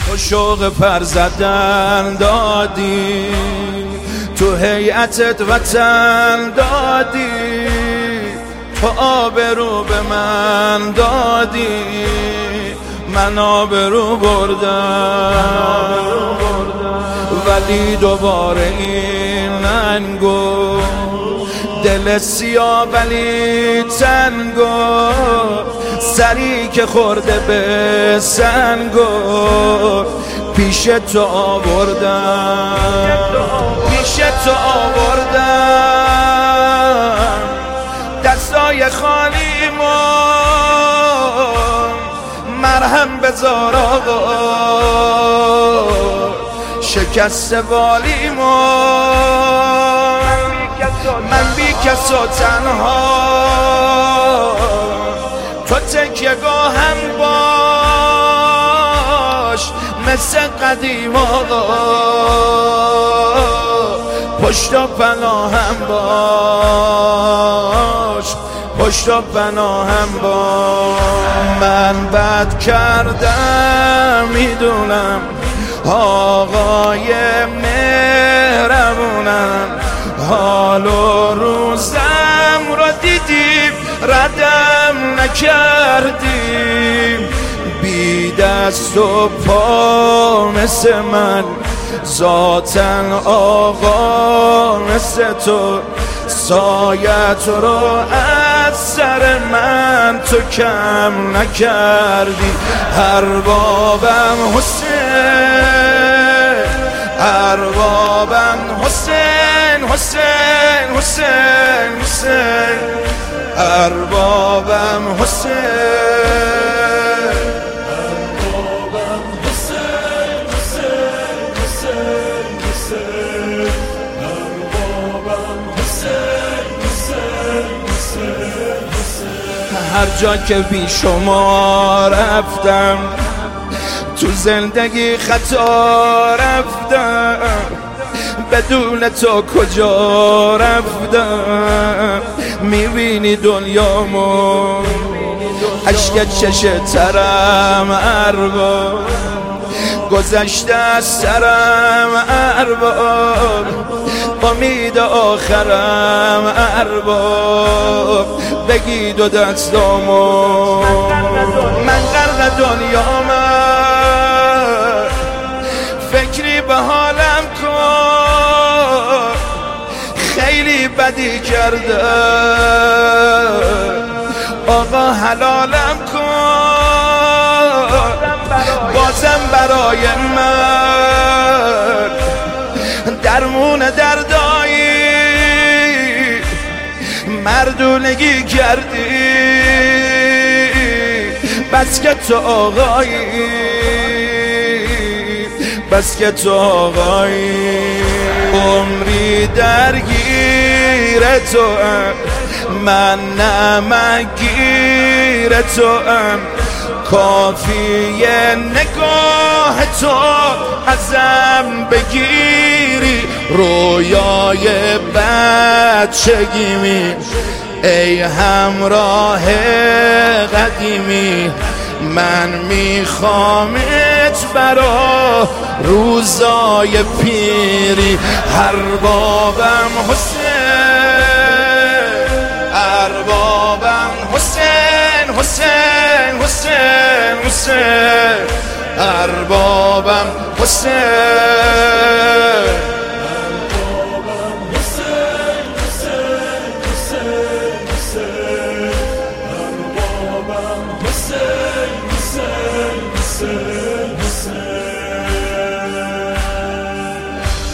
تو شوق پر زدن دادی، تو هیئتت وطن دادی، تو آبرو به من دادی، من آبرو بردم، ولی دوباره این ننگو دل سیاه ولی تنگو، سری که خورده به سنگو پیش تو آوردم، پیش تو آوردم، دستای خالیمو مرهم بذار آقا، شکست والیمو من بی کس و تنها، تو تکیه گاهم باش مثل قدیم آقا، پشت و پناهم باش، پشت و پناهم باش. من بد کردم میدونم، آقای مهربونم، حال و روزم را دیدیم ردم نکردیم، بی دست و پا مثل من، ذاتن آقا مثل تو، سایت رو از سر من تو کم نکردی. اربابم حسین، اربابم حسین، حسین حسین حسین، اربابم حسین، اربابم حسین، حسین حسین حسین، اربابم حسین، حسین حسین حسین. هر جا که بی شما رفتم، تو زندگی خطا رفتم، بدون تو کجا رفتم، میبینی دنیامو اشک چش ترم ارباب، گذشته از سرم ارباب، امید آخرم ارباب، بگی دو دستامو من غرق دنیامم، فکری به حالم کن، خیلی بدی کرده آقا حلالم کن، بازم برای من درمون دردایی، مردونگی کردی بس که تو آقایی، بس که تو آقایی، عمری درگیر تو ام، من نمگیر تو ام، کافیه نگاه تو ازم بگیری، رویای بچگیمی ای همراه قدیمی، من میخوامت برا روزای پیری. اربابم حسین، اربابم حسین، حسین حسین حسین، اربابم حسین، اربابم حسین، حسین حسین.